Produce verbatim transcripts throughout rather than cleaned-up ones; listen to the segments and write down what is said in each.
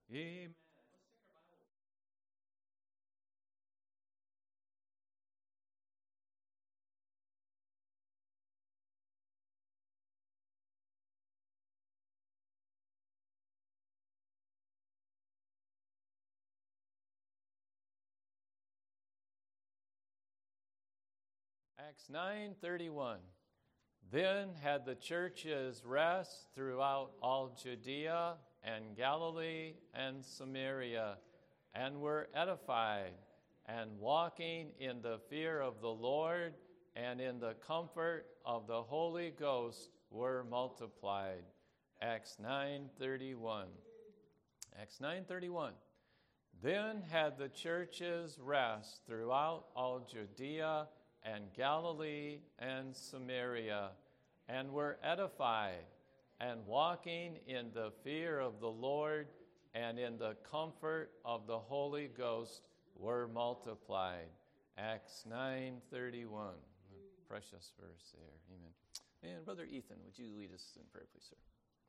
Amen. Acts nine thirty-one. Then had the churches rest throughout all Judea and Galilee and Samaria, and were edified, and walking in the fear of the Lord and in the comfort of the Holy Ghost were multiplied. Acts nine thirty-one. Acts nine thirty-one. Then had the churches rest throughout all Judea and Galilee and Samaria, and were edified, and walking in the fear of the Lord and in the comfort of the Holy Ghost were multiplied. Acts nine thirty-one. Precious verse there. Amen. And Brother Ethan, would you lead us in prayer, please, sir?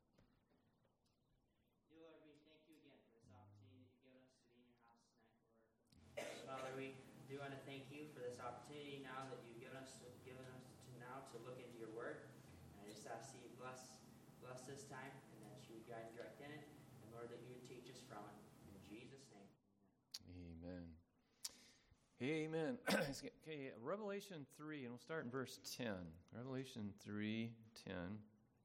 Dear Lord, we thank you again for this opportunity that you've given us to be in your house tonight, Lord. Father, we do want to thank you for this opportunity now that you've given us, given us to now to look into your word. And I just ask that you bless, bless this time, and that you would guide and direct in it, and Lord, that you would teach us from it. In Jesus' name, amen. Amen. Okay, Revelation three, and we'll start in verse ten. Revelation three ten.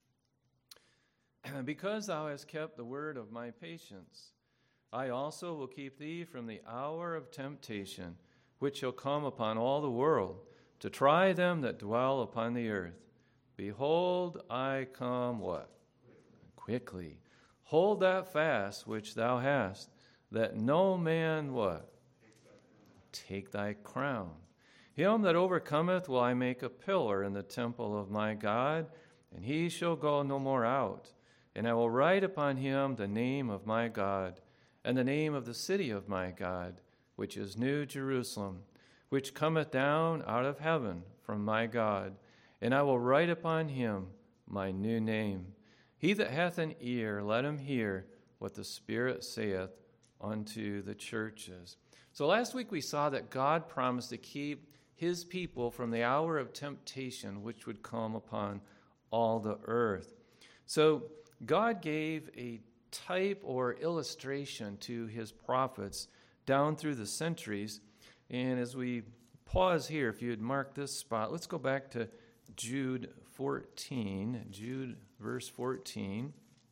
Because thou hast kept the word of my patience, I also will keep thee from the hour of temptation, which shall come upon all the world, to try them that dwell upon the earth. Behold, I come what? Quickly. Hold that fast which thou hast, that no man what? Take thy crown. Him that overcometh will I make a pillar in the temple of my God, and he shall go no more out. And I will write upon him the name of my God, and the name of the city of my God, which is New Jerusalem, which cometh down out of heaven from my God. And I will write upon him my new name. He that hath an ear, let him hear what the Spirit saith unto the churches. So last week we saw that God promised to keep his people from the hour of temptation which would come upon all the earth. So God gave a type or illustration to his prophets down through the centuries. And as we pause here, if you'd mark this spot, let's go back to Jude fourteen. Jude verse fourteen.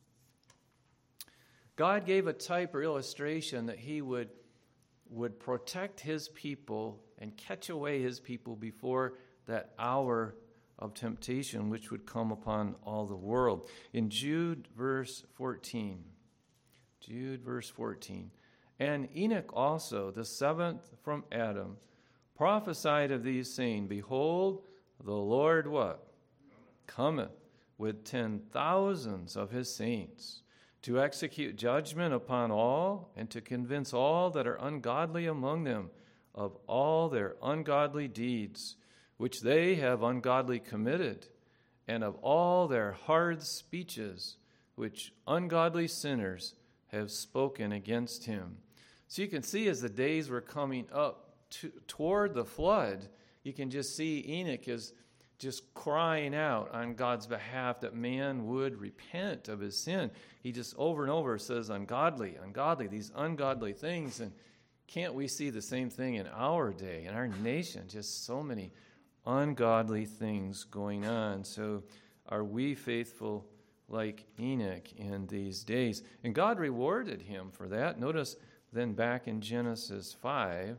God gave a type or illustration that he would would protect his people and catch away his people before that hour of temptation which would come upon all the world. In Jude verse fourteen, Jude verse fourteen, and Enoch also, the seventh from Adam, prophesied of these, saying, Behold, the Lord what? Cometh with ten thousands of his saints, to execute judgment upon all, and to convince all that are ungodly among them of all their ungodly deeds, which they have ungodly committed, and of all their hard speeches, which ungodly sinners have spoken against him. So you can see as the days were coming up to, toward the flood, you can just see Enoch is just crying out on God's behalf that man would repent of his sin. He just over and over says, ungodly, ungodly, these ungodly things. And can't we see the same thing in our day, in our nation? Just so many ungodly things going on. So are we faithful like Enoch in these days? And God rewarded him for that. Notice then back in Genesis five,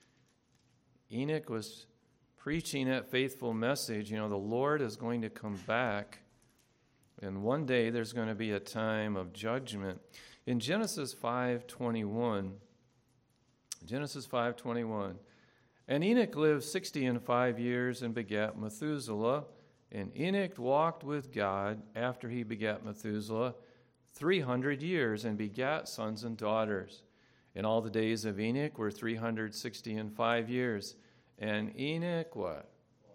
Enoch was preaching that faithful message. You know, the Lord is going to come back, and one day there's going to be a time of judgment. In Genesis five twenty-one, Genesis five twenty-one, and Enoch lived sixty and five years and begat Methuselah. And Enoch walked with God after he begat Methuselah three hundred years and begat sons and daughters. And all the days of Enoch were three hundred sixty and five years. And Enoch what?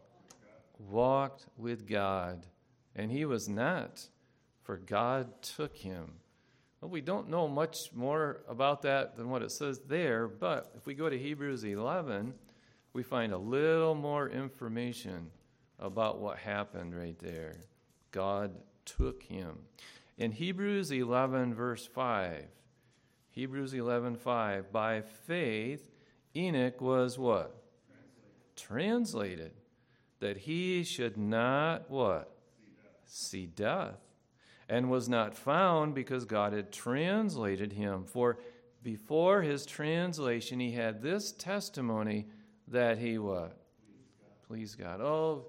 Walked with God. And he was not, for God took him. Well, we don't know much more about that than what it says there, but if we go to Hebrews eleven, we find a little more information about what happened right there. God took him. In Hebrews eleven, verse five, Hebrews eleven, five, by faith Enoch was what? Translated. Translated, that he should not what? See death. See death. And was not found because God had translated him. For before his translation, he had this testimony that he what? Please God. Please God. Oh,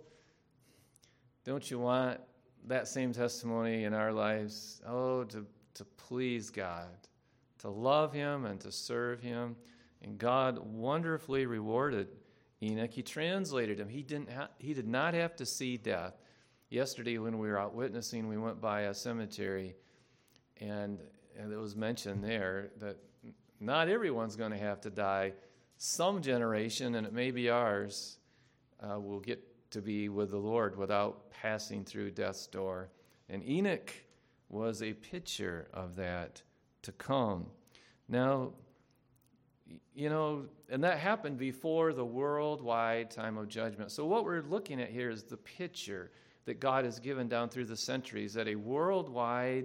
don't you want that same testimony in our lives? Oh, to, to please God, to love him and to serve him. And God wonderfully rewarded Enoch. He translated him. He didn't. Ha- he did not have to see death. Yesterday, when we were out witnessing, we went by a cemetery, and, and it was mentioned there that not everyone's going to have to die. Some generation, and it may be ours, uh, will get to be with the Lord without passing through death's door. And Enoch was a picture of that to come. Now, you know, and that happened before the worldwide time of judgment. So what we're looking at here is the picture that God has given down through the centuries, that a worldwide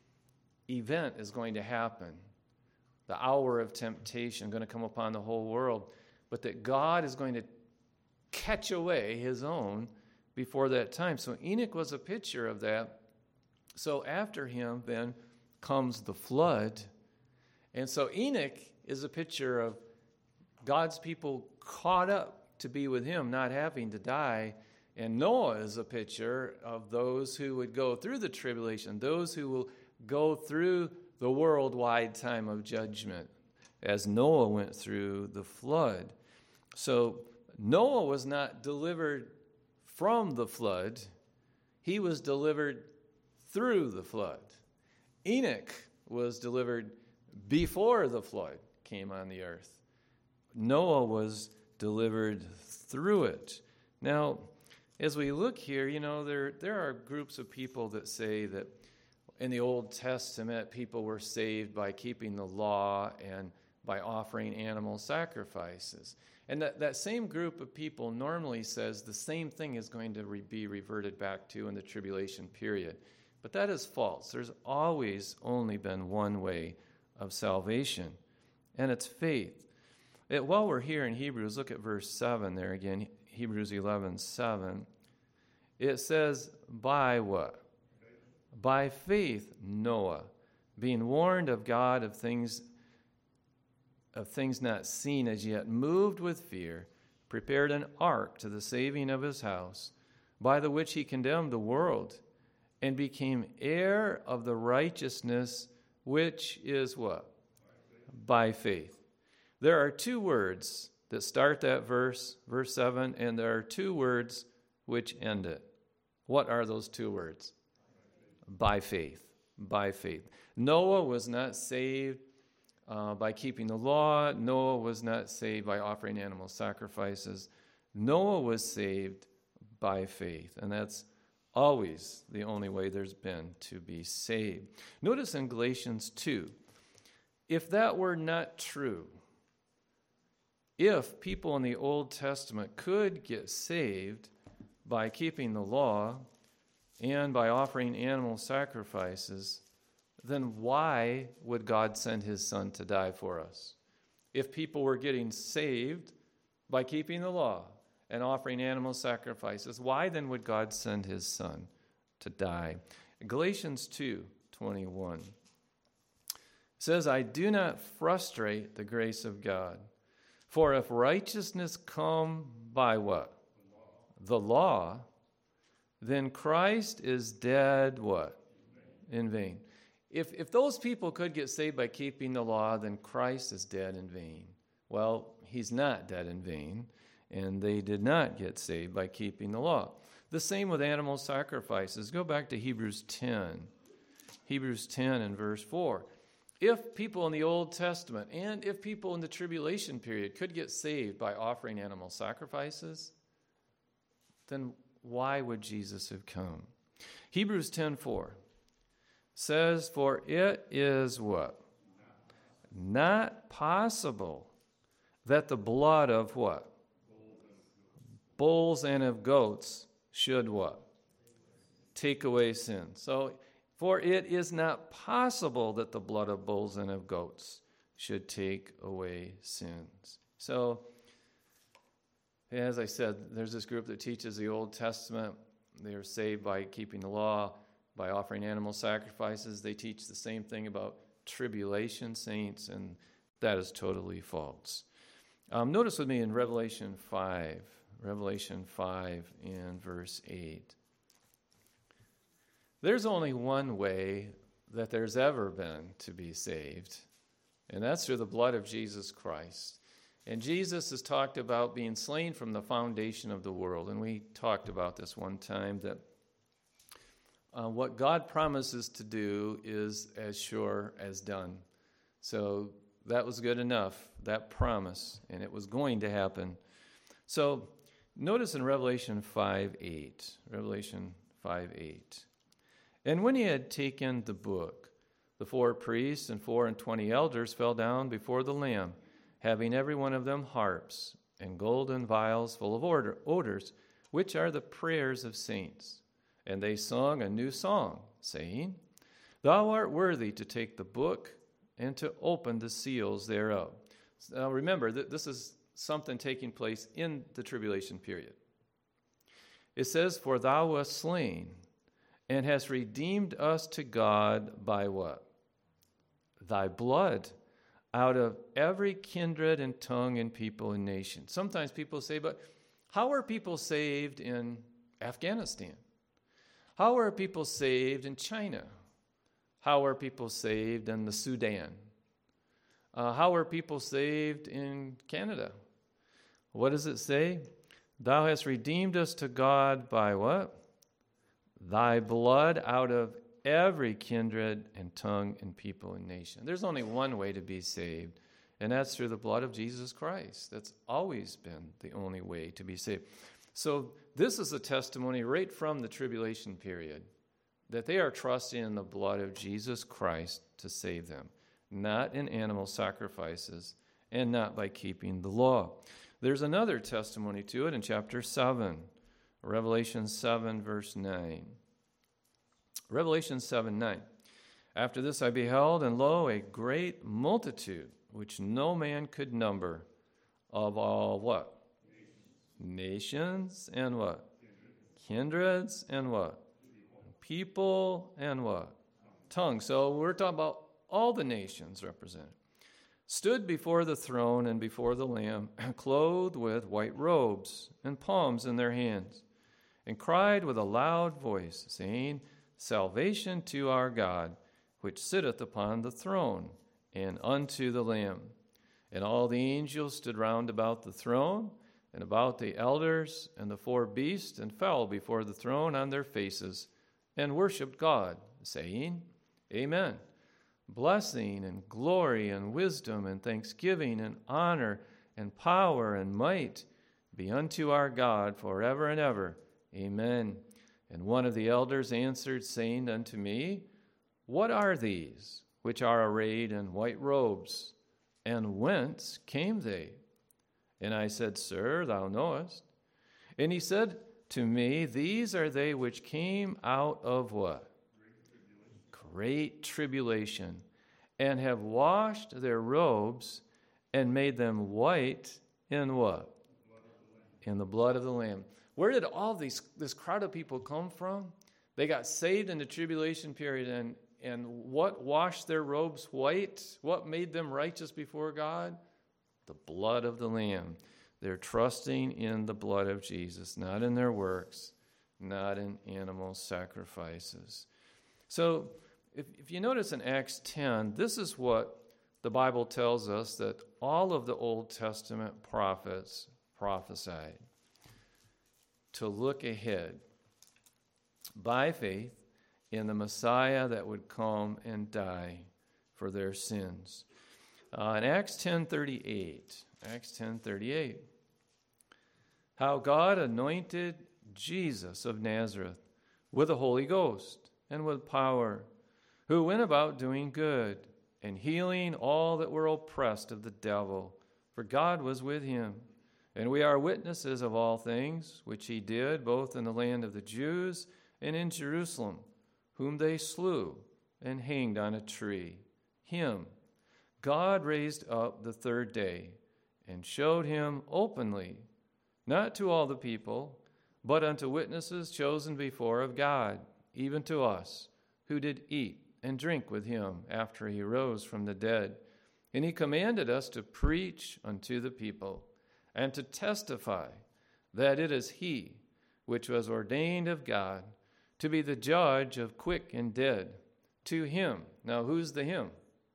event is going to happen. The hour of temptation going to come upon the whole world, but that God is going to catch away his own before that time. So Enoch was a picture of that. So after him then comes the flood. And so Enoch is a picture of God's people caught up to be with him, not having to die. And Noah is a picture of those who would go through the tribulation, those who will go through the worldwide time of judgment, as Noah went through the flood. So Noah was not delivered from the flood. He was delivered through the flood. Enoch was delivered before the flood came on the earth. Noah was delivered through it. Now, as we look here, you know, there there are groups of people that say that in the Old Testament, people were saved by keeping the law and by offering animal sacrifices. And that, that same group of people normally says the same thing is going to re- be reverted back to in the tribulation period. But that is false. There's always only been one way of salvation, and it's faith. It, while we're here in Hebrews, look at verse seven there again, Hebrews eleven seven. It says, by what? Faith. By faith, Noah, being warned of God of things of things not seen as yet, moved with fear, prepared an ark to the saving of his house, by the which he condemned the world, and became heir of the righteousness which is what? By faith. By faith. There are two words that start that verse, verse seven, and there are two words which end it. What are those two words? By faith. By faith. Noah was not saved uh, by keeping the law. Noah was not saved by offering animal sacrifices. Noah was saved by faith, and that's always the only way there's been to be saved. Notice in Galatians two, if that were not true, if people in the Old Testament could get saved by keeping the law and by offering animal sacrifices, then why would God send his son to die for us? If people were getting saved by keeping the law and offering animal sacrifices, why then would God send his son to die? Galatians two twenty-one says, I do not frustrate the grace of God. For if righteousness come by what? The law. The law, then Christ is dead what? In vain. In vain. If, if those people could get saved by keeping the law, then Christ is dead in vain. Well, he's not dead in vain, and they did not get saved by keeping the law. The same with animal sacrifices. Go back to Hebrews ten. Hebrews ten and verse four. If people in the Old Testament and if people in the tribulation period could get saved by offering animal sacrifices, then why would Jesus have come? Hebrews ten four. says, for it is what? Not possible that the blood of what? Bulls and of goats should what? Take away sin. So, for it is not possible that the blood of bulls and of goats should take away sins. So, as I said, there's this group that teaches the Old Testament. They are saved by keeping the law, by offering animal sacrifices. They teach the same thing about tribulation saints, and that is totally false. Um, notice with me in Revelation five, Revelation five and verse eight. There's only one way that there's ever been to be saved, and that's through the blood of Jesus Christ. And Jesus has talked about being slain from the foundation of the world, and we talked about this one time, that uh, what God promises to do is as sure as done. So that was good enough, that promise, and it was going to happen. So notice in Revelation five eight, Revelation five eight. And when he had taken the book, the four priests and four and twenty elders fell down before the Lamb, having every one of them harps and golden vials full of odor, odors, which are the prayers of saints. And they sung a new song, saying, Thou art worthy to take the book and to open the seals thereof. Now remember, th- this is something taking place in the tribulation period. It says, For thou wast slain, and hast redeemed us to God by what? Thy blood, out of every kindred and tongue and people and nation. Sometimes people say, but how are people saved in Afghanistan? How are people saved in China? How are people saved in the Sudan? Uh, how are people saved in Canada? What does it say? Thou hast redeemed us to God by what? Thy blood, out of every kindred and tongue and people and nation. There's only one way to be saved, and that's through the blood of Jesus Christ. That's always been the only way to be saved. So this is a testimony right from the tribulation period, that they are trusting in the blood of Jesus Christ to save them, not in animal sacrifices and not by keeping the law. There's another testimony to it in chapter seven, Revelation seven, verse nine. Revelation seven, nine. After this I beheld, and lo, a great multitude, which no man could number, of all what? Nations and what? Kindreds and what? People and what? Tongues. So we're talking about all the nations represented. Stood before the throne and before the Lamb, clothed with white robes and palms in their hands, and cried with a loud voice, saying, Salvation to our God, which sitteth upon the throne, and unto the Lamb. And all the angels stood round about the throne, and about the elders and the four beasts, and fell before the throne on their faces, and worshipped God, saying, Amen. Blessing and glory and wisdom and thanksgiving and honor and power and might be unto our God forever and ever. Amen. And one of the elders answered, saying unto me, What are these which are arrayed in white robes? And whence came they? And I said, Sir, thou knowest. And he said to me, These are they which came out of what? Great tribulation, and have washed their robes and made them white in what? In the blood of the Lamb. Where did all these this crowd of people come from? They got saved in the tribulation period, and, and what washed their robes white? What made them righteous before God? The blood of the Lamb. They're trusting in the blood of Jesus, not in their works, not in animal sacrifices. So if, if you notice in Acts ten, this is what the Bible tells us that all of the Old Testament prophets prophesied. To look ahead by faith in the Messiah that would come and die for their sins. Uh, in Acts ten thirty-eight, Acts ten thirty-eight, how God anointed Jesus of Nazareth with the Holy Ghost and with power, who went about doing good and healing all that were oppressed of the devil, for God was with him. And we are witnesses of all things which he did, both in the land of the Jews and in Jerusalem, whom they slew and hanged on a tree. Him God raised up the third day and showed him openly, not to all the people, but unto witnesses chosen before of God, even to us, who did eat and drink with him after he rose from the dead. And he commanded us to preach unto the people, and to testify that it is he which was ordained of God to be the judge of quick and dead. To him, now who's the him?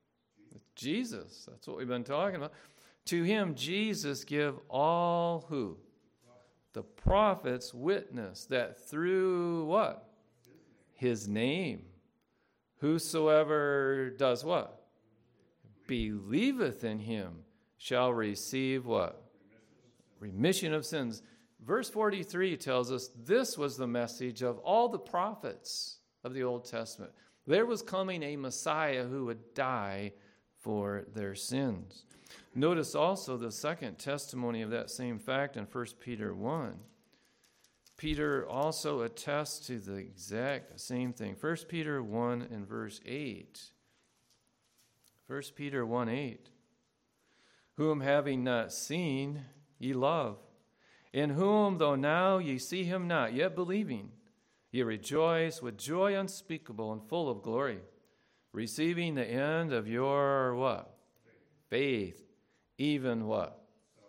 Jesus. That's what we've been talking about. To him, Jesus give all who? The prophets witness that through what? His name. Whosoever does what? Believeth in him shall receive what? Remission of sins. Verse forty-three tells us this was the message of all the prophets of the Old Testament. There was coming a Messiah who would die for their sins. Notice also the second testimony of that same fact in First Peter one. Peter also attests to the exact same thing. First Peter one and verse eight. First Peter one eight. Whom having not seen, ye love, in whom, though now ye see him not, yet believing, ye rejoice with joy unspeakable and full of glory, receiving the end of your what? Faith, even what?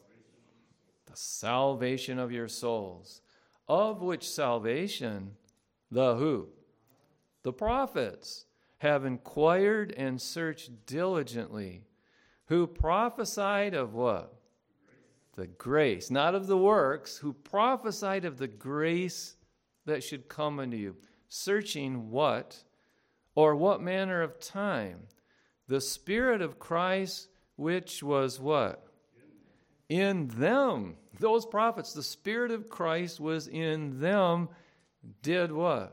The salvation of your souls, of which salvation the who? The prophets have inquired and searched diligently, who prophesied of what? The grace, not of the works, who prophesied of the grace that should come unto you, searching what, or what manner of time, the Spirit of Christ, which was what? In them. Those prophets, the Spirit of Christ was in them, did what?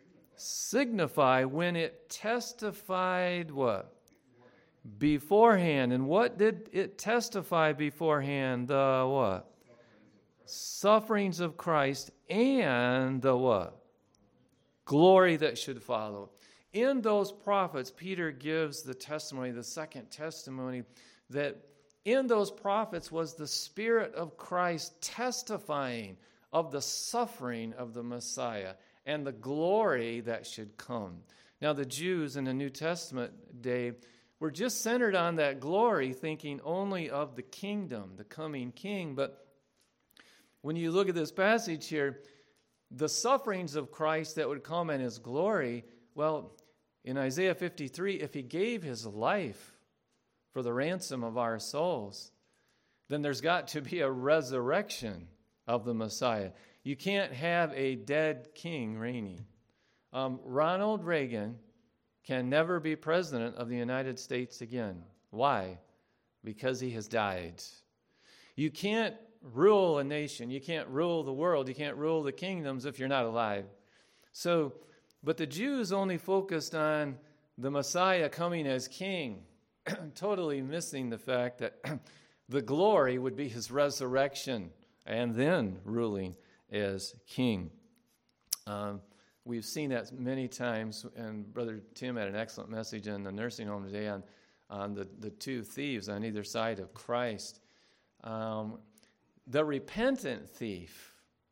Signify when it testified what? Beforehand. And what did it testify beforehand? The what? Sufferings of Christ and the what? Glory that should follow. In those prophets, Peter gives the testimony, the second testimony, that in those prophets was the Spirit of Christ testifying of the suffering of the Messiah and the glory that should come. Now, the Jews in the New Testament day were just centered on that glory, thinking only of the kingdom, the coming king. But when you look at this passage here, the sufferings of Christ that would come in his glory, well, in Isaiah fifty-three, if he gave his life for the ransom of our souls, then there's got to be a resurrection of the Messiah. You can't have a dead king reigning. Um, Ronald Reagan can never be president of the United States again. Why? Because he has died. You can't rule a nation. You can't rule the world. You can't rule the kingdoms if you're not alive. So, but the Jews only focused on the Messiah coming as king, totally missing the fact that the glory would be his resurrection and then ruling as king. Um, we've seen that many times, and Brother Tim had an excellent message in the nursing home today on, on the, the two thieves on either side of Christ. Um, the repentant thief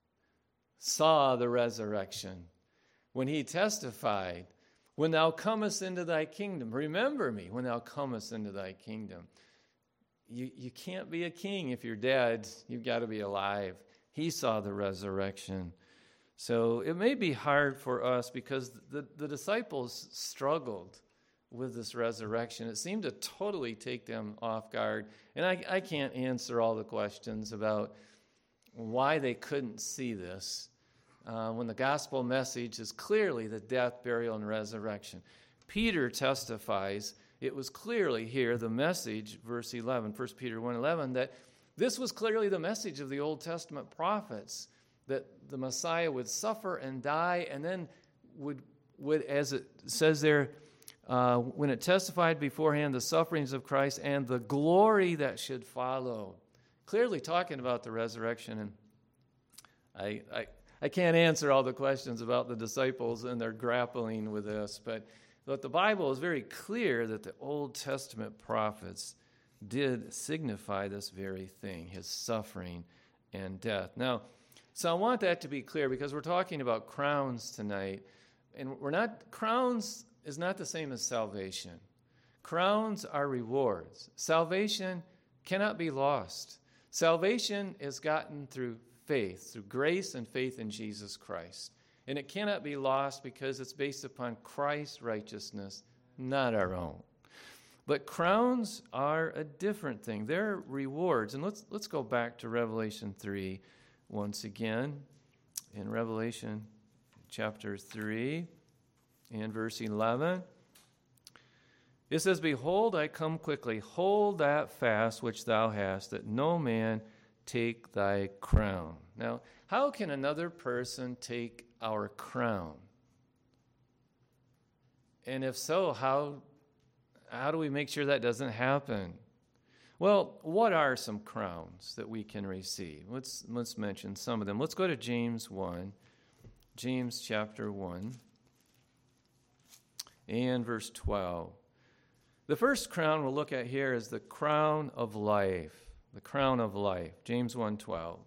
saw the resurrection when he testified, when thou comest into thy kingdom, remember me when thou comest into thy kingdom. You, you can't be a king if you're dead. You've got to be alive. He saw the resurrection. So it may be hard for us because the, the disciples struggled with this resurrection. It seemed to totally take them off guard. And I, I can't answer all the questions about why they couldn't see this uh, when the gospel message is clearly the death, burial, and resurrection. Peter testifies it was clearly here the message, verse eleven, First Peter one eleven, that this was clearly the message of the Old Testament prophets, that the Messiah would suffer and die and then would, would as it says there, uh, when it testified beforehand the sufferings of Christ and the glory that should follow. Clearly talking about the resurrection. And I, I, I can't answer all the questions about the disciples and their grappling with this, but, but the Bible is very clear that the Old Testament prophets did signify this very thing, his suffering and death. Now, so I want that to be clear because we're talking about crowns tonight, and we're not, crowns is not the same as salvation. Crowns are rewards. Salvation cannot be lost. Salvation is gotten through faith, through grace and faith in Jesus Christ. And it cannot be lost because it's based upon Christ's righteousness, not our own. But crowns are a different thing. They're rewards. And let's let's go back to Revelation three once again. In Revelation chapter three and verse eleven. It says, "Behold, I come quickly. Hold that fast which thou hast, that no man take thy crown." Now, how can another person take our crown? And if so, how, how do we make sure that doesn't happen? Well, what are some crowns that we can receive? Let's, let's mention some of them. Let's go to James one, James chapter one, and verse twelve. The first crown we'll look at here is the crown of life. The crown of life. James one twelve.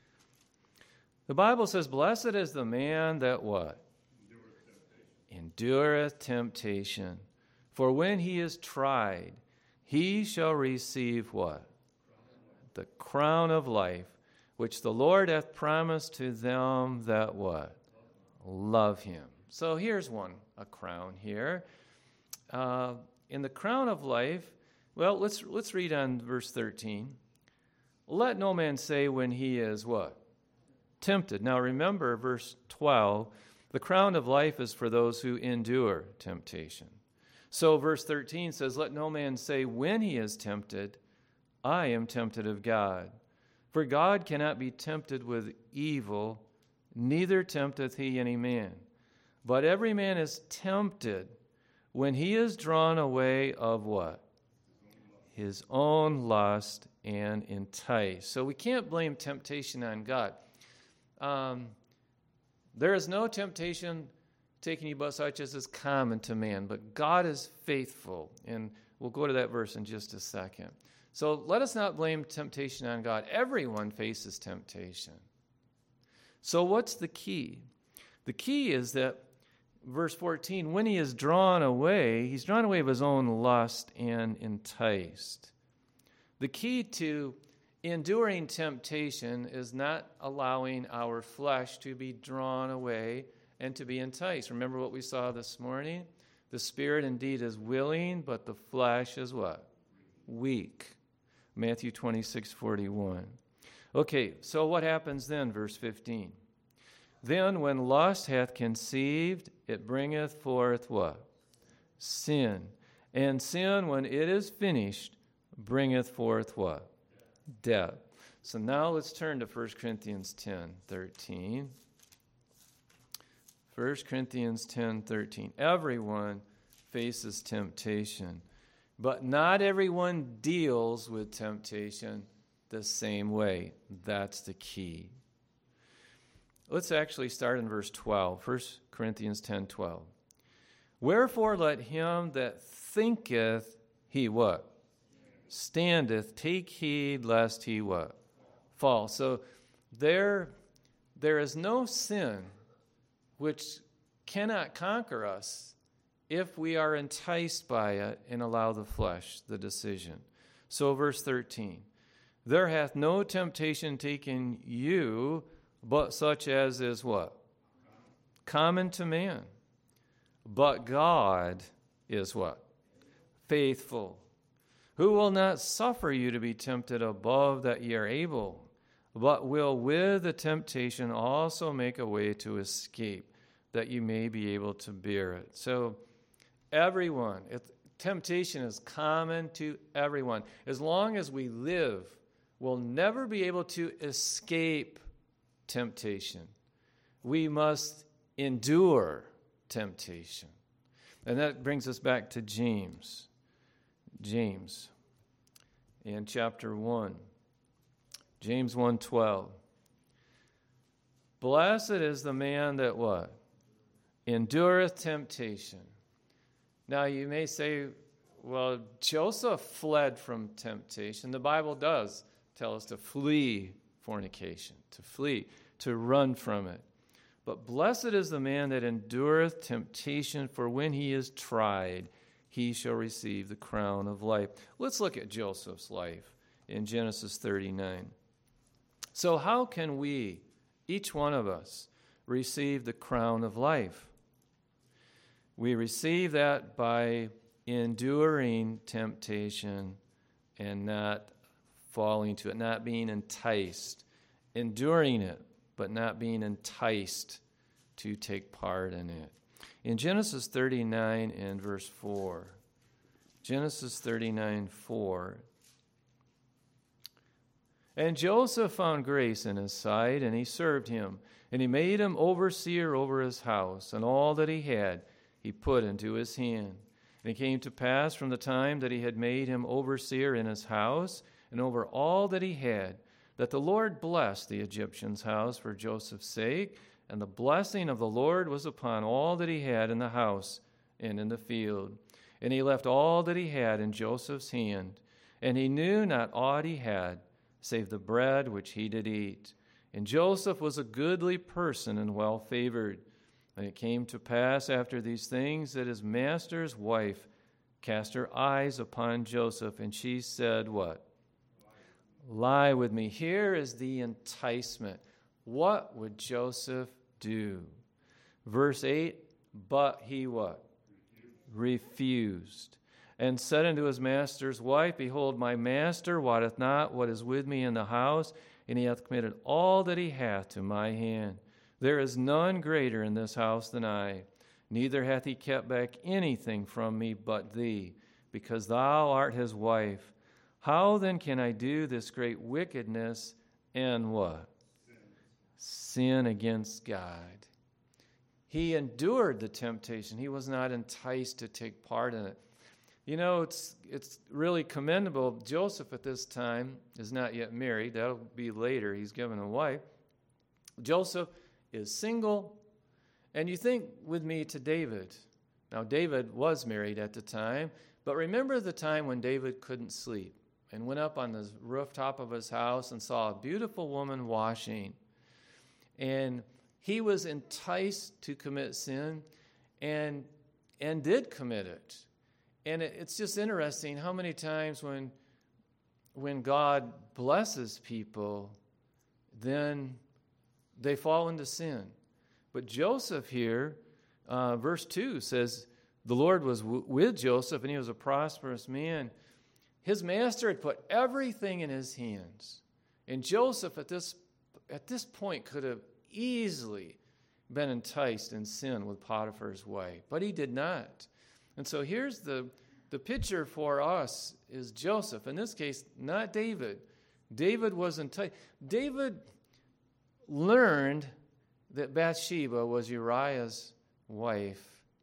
The Bible says, "Blessed is the man that" what? Endureth temptation. Endureth temptation. For when he is tried, he shall receive what? The crown of life, which the Lord hath promised to them that what? Love him. So here's one, a crown here. Uh, in the crown of life, well, let's let's read on verse thirteen. "Let no man say when he is" what? Tempted. Now remember, verse twelve, the crown of life is for those who endure temptation. So verse thirteen says, "Let no man say when he is tempted, I am tempted of God. For God cannot be tempted with evil, neither tempteth he any man. But every man is tempted when he is drawn away of" what? His own lust and enticed. So we can't blame temptation on God. Um, there is no temptation taking you but such as is common to man, but God is faithful. And we'll go to that verse in just a second. So let us not blame temptation on God. Everyone faces temptation. So what's the key? The key is that verse fourteen, when he is drawn away, he's drawn away of his own lust and enticed. The key to enduring temptation is not allowing our flesh to be drawn away and to be enticed. Remember what we saw this morning? The spirit indeed is willing, but the flesh is what? Weak. Matthew twenty-six forty-one. Okay, so what happens then? Verse fifteen. "Then when lust hath conceived, it bringeth forth" what? Sin. "And sin, when it is finished, bringeth forth" what? Death. So now let's turn to First Corinthians ten thirteen. First Corinthians ten thirteen. Everyone faces temptation, but not everyone deals with temptation the same way. That's the key. Let's actually start in verse twelve. First Corinthians ten twelve. "Wherefore let him that thinketh he" what? "Standeth, take heed lest he" what? "Fall." So there, there is no sin which cannot conquer us if we are enticed by it and allow the flesh the decision. So verse thirteen. "There hath no temptation taken you, but such as is" what? "Common to man. But God is" what? "Faithful, who will not suffer you to be tempted above that ye are able, but will with the temptation also make a way to escape, that you may be able to bear it." So everyone, if temptation is common to everyone. As long as we live, we'll never be able to escape temptation. We must endure temptation. And that brings us back to James. James in chapter one. James one twelve. Blessed is the man that what? Endureth temptation. Now you may say, well, Joseph fled from temptation. The Bible does tell us to flee fornication, to flee, to run from it. But blessed is the man that endureth temptation, for when he is tried, he shall receive the crown of life. Let's look at Joseph's life in Genesis thirty-nine. So how can we, each one of us, receive the crown of life? We receive that by enduring temptation and not falling to it, not being enticed, enduring it, but not being enticed to take part in it. In Genesis thirty-nine and verse four, Genesis thirty-nine, four, and Joseph found grace in his sight, and he served him, and he made him overseer over his house, and all that he had he put into his hand. And it came to pass from the time that he had made him overseer in his house, and over all that he had, that the Lord blessed the Egyptian's house for Joseph's sake, and the blessing of the Lord was upon all that he had in the house and in the field. And he left all that he had in Joseph's hand, and he knew not aught he had, save the bread which he did eat. And Joseph was a goodly person and well favored. And it came to pass after these things that his master's wife cast her eyes upon Joseph, and she said, what? Lie with me. Here is the enticement. What would Joseph do? Verse eight, but he what? Refused. And said unto his master's wife, behold, my master wotteth not what is with me in the house, and he hath committed all that he hath to my hand. There is none greater in this house than I, neither hath he kept back anything from me but thee, because thou art his wife. How then can I do this great wickedness and what? Sin, Sin against God. He endured the temptation. He was not enticed to take part in it. You know, it's it's really commendable. Joseph at this time is not yet married. That'll be later. He's given a wife. Joseph is single. And you think with me to David. Now, David was married at the time, but remember the time when David couldn't sleep and went up on the rooftop of his house and saw a beautiful woman washing. And he was enticed to commit sin and and did commit it. And it, it's just interesting how many times when when God blesses people, then they fall into sin. But Joseph here, uh, verse two says, the Lord was w- with Joseph, and he was a prosperous man. His master had put everything in his hands. And Joseph at this at this point could have easily been enticed in sin with Potiphar's wife, but he did not. And so here's the, the picture for us is Joseph. In this case, not David. David was enticed. David learned that Bathsheba was Uriah's wife,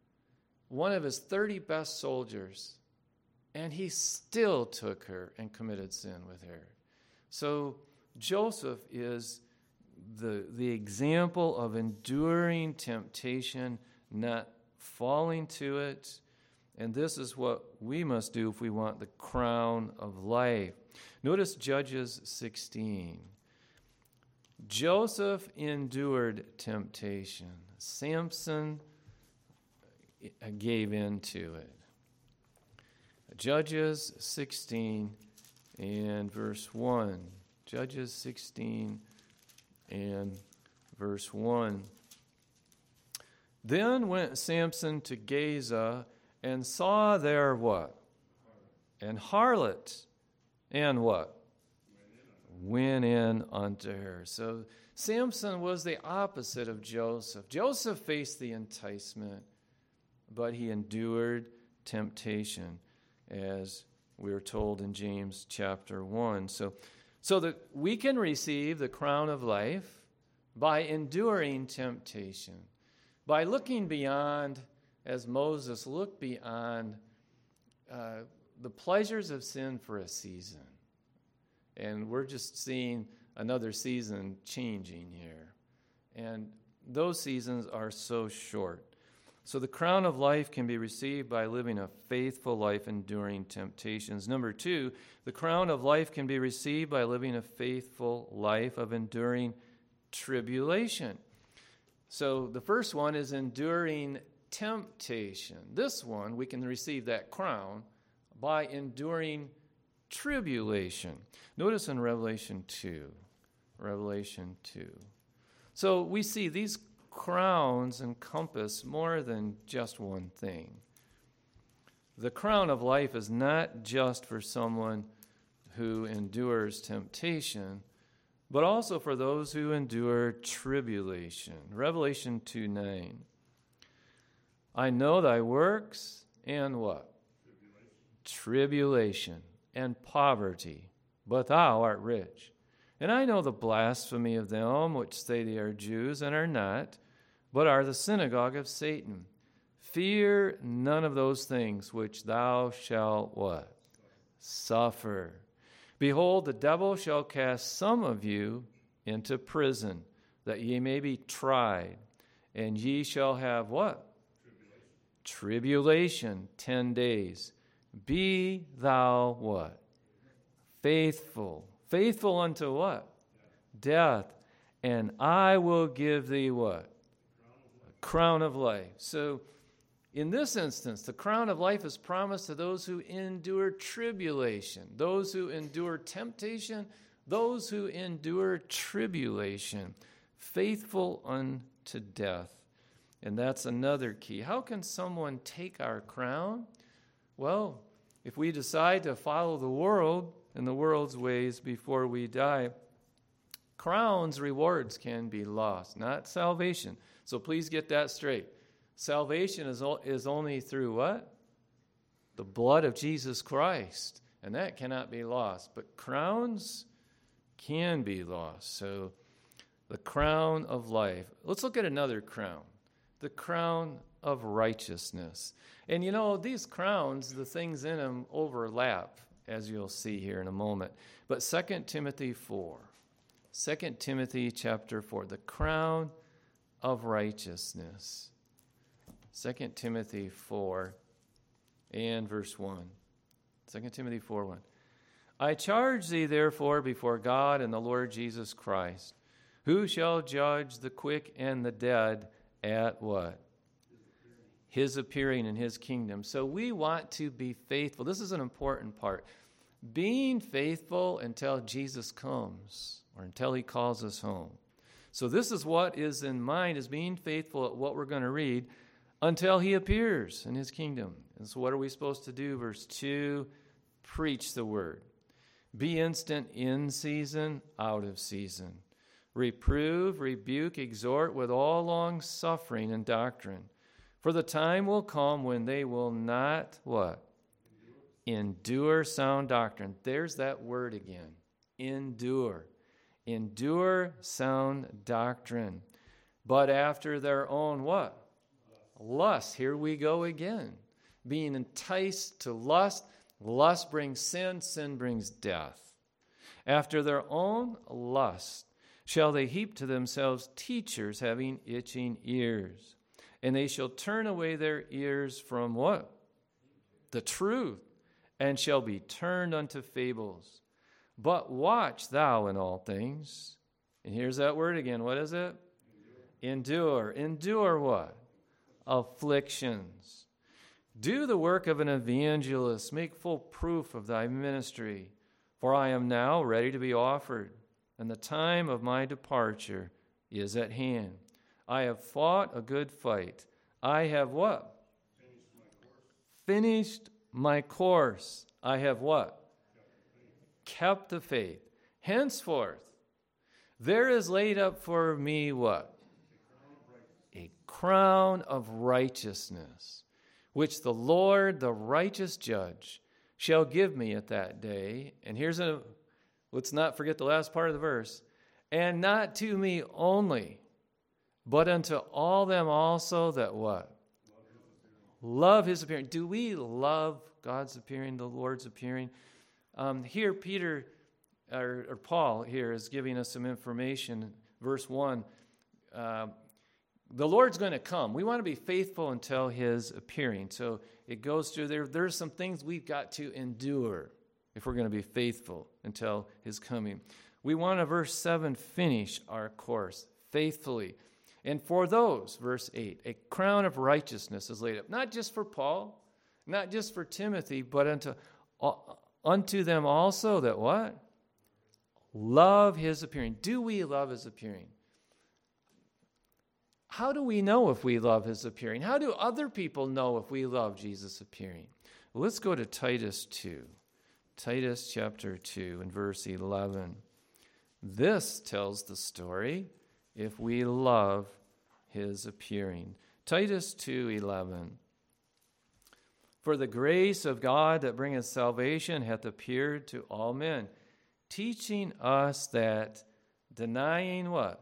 one of his thirty best soldiers, and he still took her and committed sin with her. So Joseph is the, the example of enduring temptation, not falling to it. And this is what we must do if we want the crown of life. Notice Judges sixteen. Joseph endured temptation. Samson gave in to it. Judges sixteen and verse one. Judges sixteen and verse one. Then went Samson to Gaza and saw there what? An harlot. And what? Went in unto her. So Samson was the opposite of Joseph. Joseph faced the enticement, but he endured temptation, as we are told in James chapter one. So, so that we can receive the crown of life by enduring temptation, by looking beyond as Moses looked beyond uh, the pleasures of sin for a season. And we're just seeing another season changing here. And those seasons are so short. So the crown of life can be received by living a faithful life enduring temptations. Number two, the crown of life can be received by living a faithful life of enduring tribulation. So the first one is enduring temptation. This one, we can receive that crown by enduring tribulation. Notice in Revelation two. Revelation two. So we see these crowns encompass more than just one thing. The crown of life is not just for someone who endures temptation, but also for those who endure tribulation. Revelation two nine. I know thy works and what? Tribulation. Tribulation and poverty, but thou art rich. And I know the blasphemy of them which say they are Jews and are not, but are the synagogue of Satan. Fear none of those things which thou shalt what? Suffer. Behold, the devil shall cast some of you into prison, that ye may be tried, and ye shall have what? Tribulation. Tribulation, ten days. Be thou what? Faithful. Faithful unto what? Death. And I will give thee what? A crown of life. So in this instance, the crown of life is promised to those who endure tribulation, those who endure temptation, those who endure tribulation, faithful unto death. And that's another key. How can someone take our crown? Well, if we decide to follow the world and the world's ways before we die, crowns, rewards can be lost, not salvation. So please get that straight. Salvation is, is only through what? The blood of Jesus Christ. And that cannot be lost. But crowns can be lost. So the crown of life. Let's look at another crown. The crown of righteousness. And you know, these crowns, the things in them overlap, as you'll see here in a moment. But Second Timothy four. Second Timothy chapter four. The crown of righteousness. Second Timothy four and verse one. Second Timothy four one. I charge thee therefore before God and the Lord Jesus Christ, who shall judge the quick and the dead at what? His appearing in his kingdom. So we want to be faithful. This is an important part. Being faithful until Jesus comes or until he calls us home. So this is what is in mind, is being faithful at what we're going to read until he appears in his kingdom. And so what are we supposed to do? Verse two, preach the word. Be instant in season, out of season. Reprove, rebuke, exhort with all long suffering and doctrine. For the time will come when they will not, what? Endure sound doctrine. There's that word again. Endure. Endure sound doctrine. But after their own what? Lust. Here we go again. Being enticed to lust. Lust brings sin. Sin brings death. After their own lust shall they heap to themselves teachers having itching ears. And they shall turn away their ears from what? The truth. And shall be turned unto fables. But watch thou in all things. And here's that word again. What is it? Endure. Endure, Endure what? Afflictions. Do the work of an evangelist. Make full proof of thy ministry. For I am now ready to be offered, and the time of my departure is at hand. I have fought a good fight. I have what? Finished my course. I have what? Kept the faith. Henceforth, there is laid up for me what? A crown of righteousness, which the Lord, the righteous judge, shall give me at that day. And here's a, let's not forget the last part of the verse. And not to me only, but unto all them also that what? Love his appearing. Do we love God's appearing, the Lord's appearing? Um, here, Peter, or, or Paul here is giving us some information. Verse one, uh, the Lord's going to come. We want to be faithful until his appearing. So it goes through there. There's some things we've got to endure if we're going to be faithful until his coming. We want to, verse seven, finish our course faithfully. And for those, verse eight, a crown of righteousness is laid up, not just for Paul, not just for Timothy, but unto, uh, unto them also that what? Love his appearing. Do we love his appearing? How do we know if we love his appearing? How do other people know if we love Jesus' appearing? Well, let's go to Titus two. Titus chapter two and verse eleven. This tells the story if we love his appearing. Titus two eleven. For the grace of God that bringeth salvation hath appeared to all men, teaching us that denying what?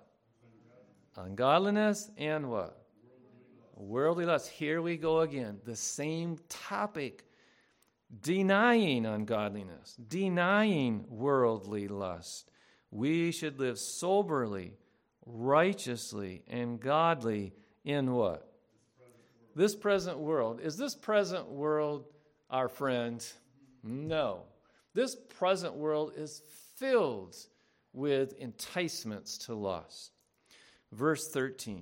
Ungodliness and what? Worldly lust. Here we go again. The same topic. Denying ungodliness. Denying worldly lust. We should live soberly, righteously, and godly in what? This present world. Is this present world our friend? No. This present world is filled with enticements to lust. Verse thirteen.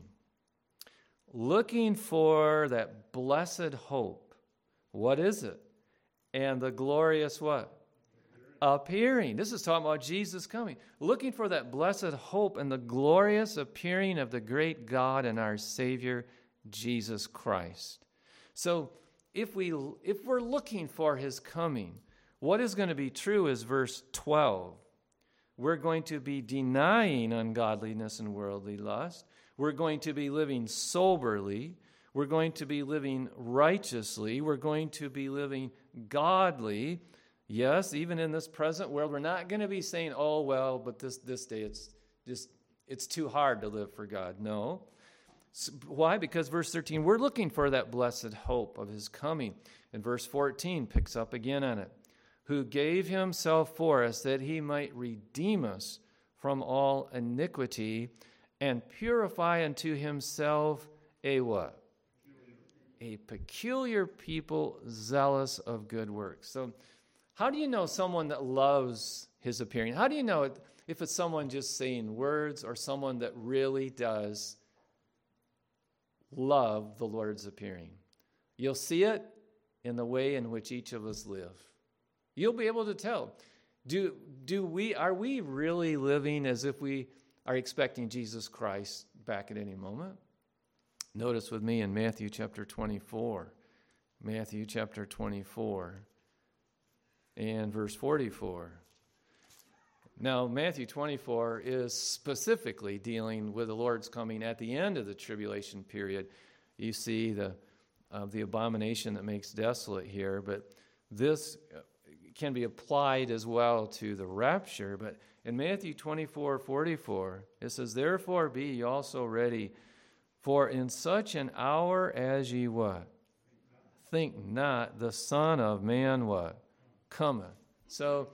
Looking for that blessed hope. What is it? And the glorious what? Appearing. This is talking about Jesus coming. Looking for that blessed hope and the glorious appearing of the great God and our Savior, Jesus Christ. So if, we, if we're looking for his coming, what is going to be true is verse twelve. We're going to be denying ungodliness and worldly lust. We're going to be living soberly. We're going to be living righteously. We're going to be living godly. Yes, even in this present world, we're not going to be saying, oh, well, but this, this day it's just it's too hard to live for God. No. So, why? Because verse thirteen, we're looking for that blessed hope of his coming. And verse fourteen picks up again on it. Who gave himself for us that he might redeem us from all iniquity and purify unto himself a what? A peculiar people zealous of good works. So how do you know someone that loves his appearing? How do you know if it's someone just saying words or someone that really does love the Lord's appearing? You'll see it in the way in which each of us live. You'll be able to tell. Do, do we, are we really living as if we are expecting Jesus Christ back at any moment? Notice with me in Matthew chapter twenty-four. Matthew chapter twenty-four and verse forty-four. Now, Matthew twenty-four is specifically dealing with the Lord's coming at the end of the tribulation period. You see the, uh, the abomination that makes desolate here, but this can be applied as well to the rapture. But in Matthew twenty-four forty-four, it says, therefore be ye also ready, for in such an hour as ye what? Think not the Son of Man what? Cometh. So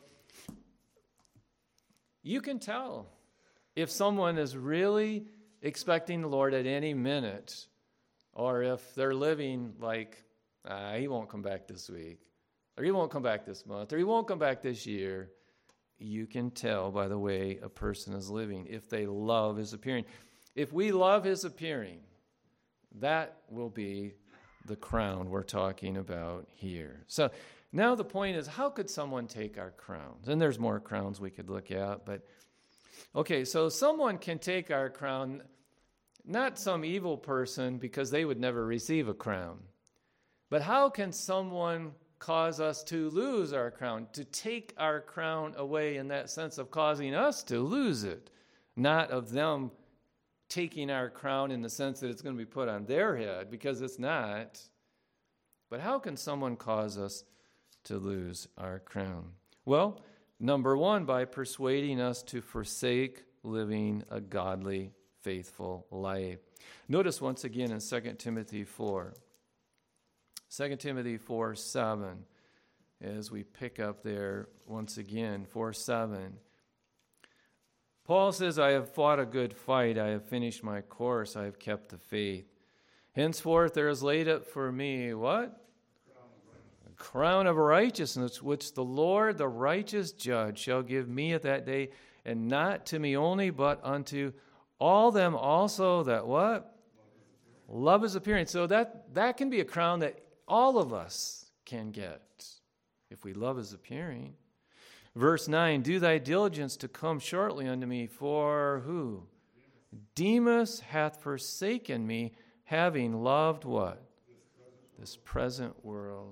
you can tell if someone is really expecting the Lord at any minute, or if they're living like, ah, he won't come back this week, or he won't come back this month, or he won't come back this year. You can tell by the way a person is living if they love his appearing. If we love his appearing, that will be the crown we're talking about here. So now the point is, how could someone take our crowns? And there's more crowns we could look at, but okay, so someone can take our crown, not some evil person, because they would never receive a crown. But how can someone cause us to lose our crown, to take our crown away in that sense of causing us to lose it, not of them taking our crown in the sense that it's going to be put on their head, because it's not. But how can someone cause us to lose our crown? Well, number one, by persuading us to forsake living a godly, faithful life. Notice once again in Second Timothy four Second Timothy four seven, as we pick up there once again, four seven. Paul says, I have fought a good fight, I have finished my course, I have kept the faith. Henceforth there is laid up for me, what? A crown of righteousness, which the Lord, the righteous judge, shall give me at that day, and not to me only, but unto all them also that what? Love is appearing. So that, that can be a crown that all of us can get if we love is appearing. Verse nine, do thy diligence to come shortly unto me, for who? Demas hath forsaken me, having loved what? This present world.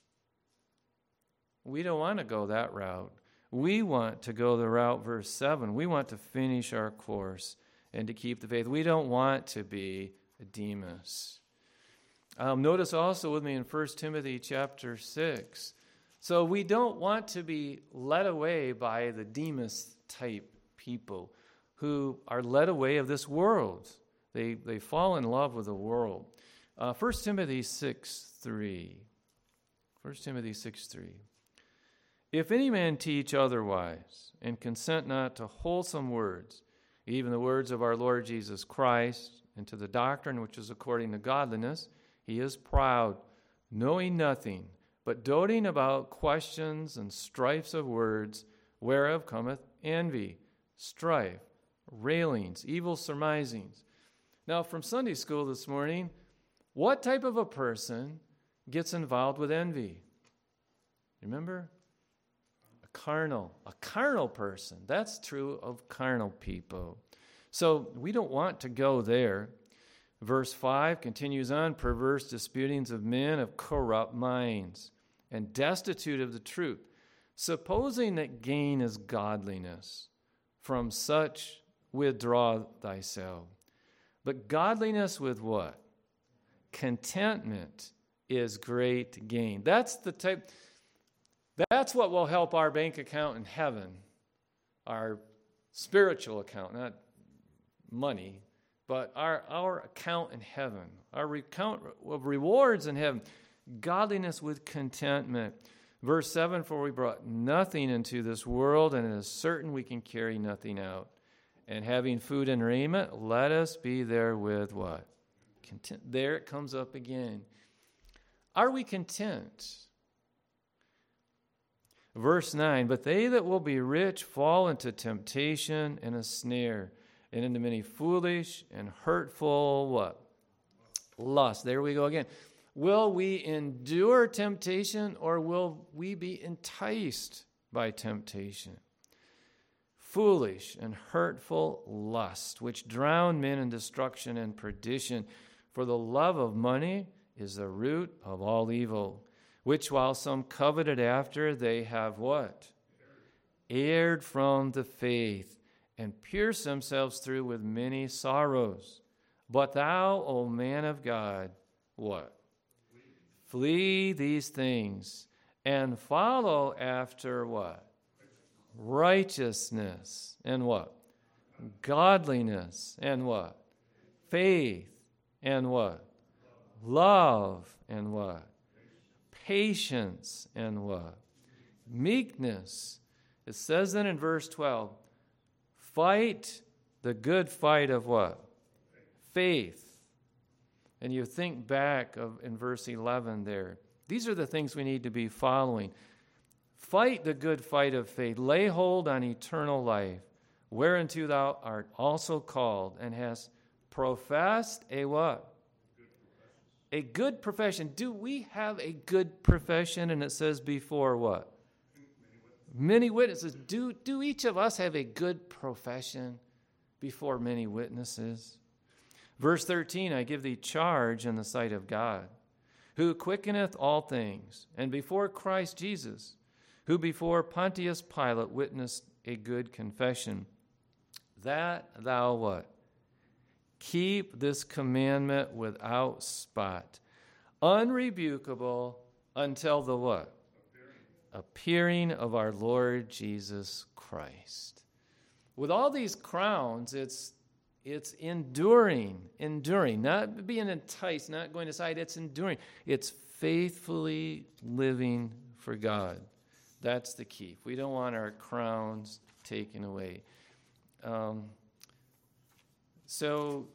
We don't want to go that route. We want to go the route, verse seven. We want to finish our course and to keep the faith. We don't want to be a Demas. Um, notice also with me in First Timothy chapter six. So we don't want to be led away by the Demas type people who are led away of this world. They they fall in love with the world. Uh, First Timothy six three. First Timothy six three. If any man teach otherwise, and consent not to wholesome words, even the words of our Lord Jesus Christ, and to the doctrine which is according to godliness, he is proud, knowing nothing, but doting about questions and strifes of words, whereof cometh envy, strife, railings, evil surmisings. Now, from Sunday school this morning, what type of a person gets involved with envy? Remember? A carnal, a carnal person. That's true of carnal people. So we don't want to go there. Verse five continues on, perverse disputings of men of corrupt minds, and destitute of the truth, supposing that gain is godliness. From such withdraw thyself. But godliness with what? Contentment is great gain. That's the type, that's what will help our bank account in heaven, our spiritual account, not money, but our, our account in heaven, our account of rewards in heaven. Godliness with contentment. Verse seven, for we brought nothing into this world, and it is certain we can carry nothing out. And having food and raiment, let us be therewith what? Content. There it comes up again. Are we content? Verse nine, but they that will be rich fall into temptation and a snare, and into many foolish and hurtful what? Lust. There we go again. Will we endure temptation, or will we be enticed by temptation? Foolish and hurtful lust, which drown men in destruction and perdition. For the love of money is the root of all evil, which while some coveted after, they have what? Erred from the faith, and pierced themselves through with many sorrows. But thou, O man of God, what? Flee these things, and follow after what? Righteousness, and what? Godliness, and what? Faith, and what? Love, and what? Patience, and what? Meekness. It says then in verse twelve, fight the good fight of what? Faith. And you think back of in verse eleven there. These are the things we need to be following. Fight the good fight of faith. Lay hold on eternal life, whereunto thou art also called, and hast professed a what? A good profession. Do we have a good profession? And it says before what? Many witnesses. Do, do each of us have a good profession before many witnesses? Verse thirteen, I give thee charge in the sight of God, who quickeneth all things, and before Christ Jesus, who before Pontius Pilate witnessed a good confession, that thou what? Keep this commandment without spot, unrebukable until the what? Appearing of our Lord Jesus Christ. With all these crowns, it's it's enduring, enduring, not being enticed, not going aside. It's enduring. It's faithfully living for God. That's the key. We don't want our crowns taken away. Um, so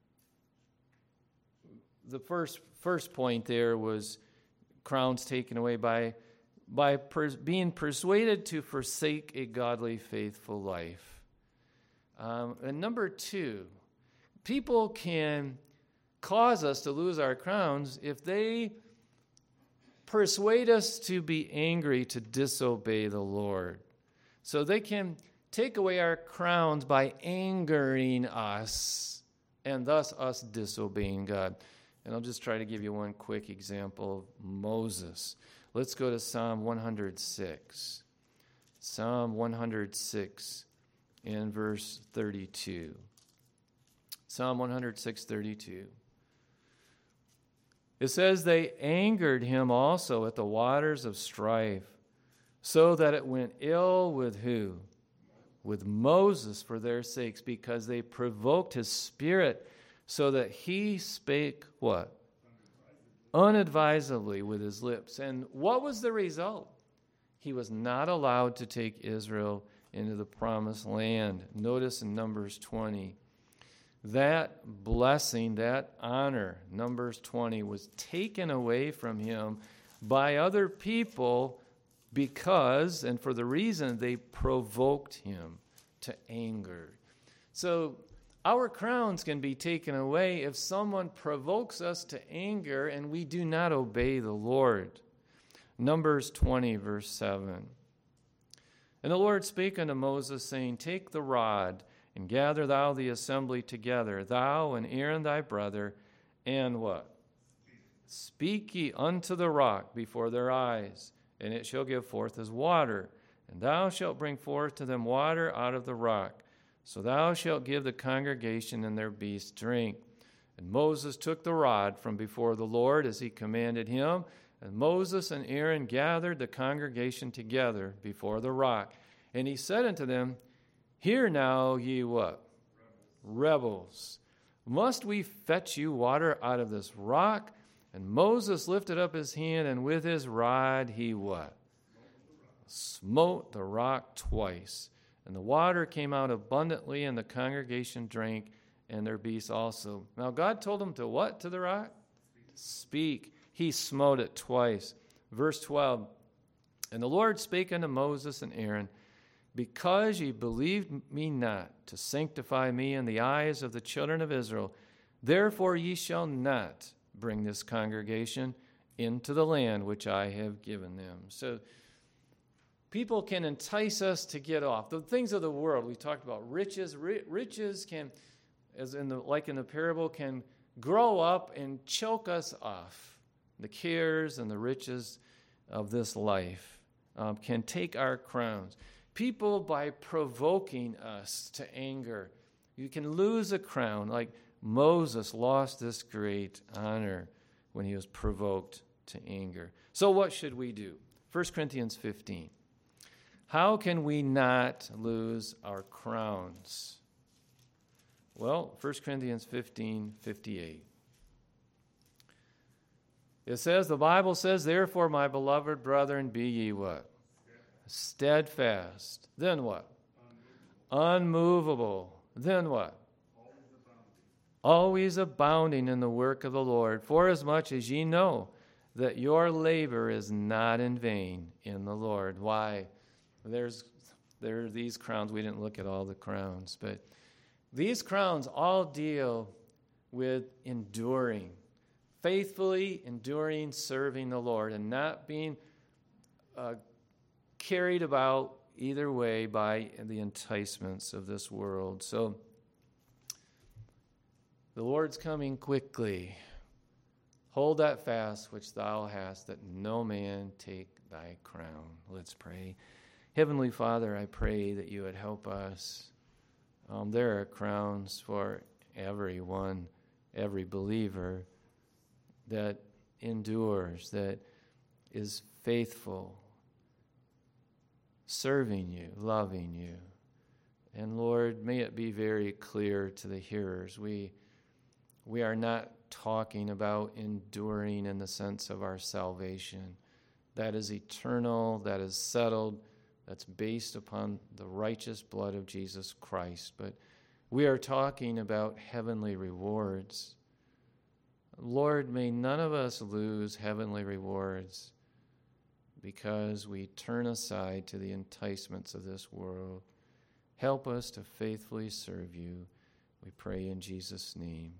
the first first point there was crowns taken away by by pers- being persuaded to forsake a godly, faithful life. Um, and number two, people can cause us to lose our crowns if they persuade us to be angry, to disobey the Lord. So they can take away our crowns by angering us, and thus us disobeying God. And I'll just try to give you one quick example of Moses. Let's go to Psalm one hundred six. Psalm one hundred six in verse thirty-two. Psalm one hundred six, thirty-two. It says, they angered him also at the waters of strife, so that it went ill with who? With Moses for their sakes, because they provoked his spirit, so that he spake what? Unadvisedly with his lips. And what was the result? He was not allowed to take Israel into the promised land. Notice in Numbers twenty. That blessing, that honor, Numbers twenty, was taken away from him by other people because, and for the reason, they provoked him to anger. So our crowns can be taken away if someone provokes us to anger and we do not obey the Lord. Numbers twenty, verse seven. And the Lord spake unto Moses, saying, take the rod, and gather thou the assembly together, thou and Aaron thy brother, and what? Speak ye unto the rock before their eyes, and it shall give forth as water. And thou shalt bring forth to them water out of the rock. So thou shalt give the congregation and their beasts drink. And Moses took the rod from before the Lord as he commanded him. And Moses and Aaron gathered the congregation together before the rock. And he said unto them, hear now, ye what? Rebels. Rebels. Must we fetch you water out of this rock? And Moses lifted up his hand, and with his rod he what? Smote the rock twice. And the water came out abundantly, and the congregation drank, and their beasts also. Now God told them to what to the rock? Speak. He smote it twice. Verse twelve. And the Lord spake unto Moses and Aaron, because ye believed me not to sanctify me in the eyes of the children of Israel, therefore ye shall not bring this congregation into the land which I have given them. So people can entice us to get off. The things of the world, we talked about riches. Riches can, as in the like in the parable, can grow up and choke us off. The cares and the riches of this life um, can take our crowns. People, by provoking us to anger, you can lose a crown. Like Moses lost this great honor when he was provoked to anger. So what should we do? First Corinthians fifteen. How can we not lose our crowns? Well, First Corinthians fifteen, fifty-eight. It says, the Bible says, therefore, my beloved brethren, be ye what? Steadfast. Then what? Unmovable. Then what? Always abounding in the work of the Lord, forasmuch as ye know that your labor is not in vain in the Lord. Why? There's there are these crowns. We didn't look at all the crowns, but these crowns all deal with enduring, faithfully enduring, serving the Lord, and not being uh, carried about either way by the enticements of this world. So the Lord's coming quickly. Hold that fast which thou hast, that no man take thy crown. Let's pray. Heavenly Father, I pray that you would help us. Um, there are crowns for everyone, every believer that endures, that is faithful, serving you, loving you. And Lord, may it be very clear to the hearers. We, we are not talking about enduring in the sense of our salvation. That is eternal, that is settled, that's based upon the righteous blood of Jesus Christ. But we are talking about heavenly rewards. Lord, may none of us lose heavenly rewards because we turn aside to the enticements of this world. Help us to faithfully serve you. We pray in Jesus' name.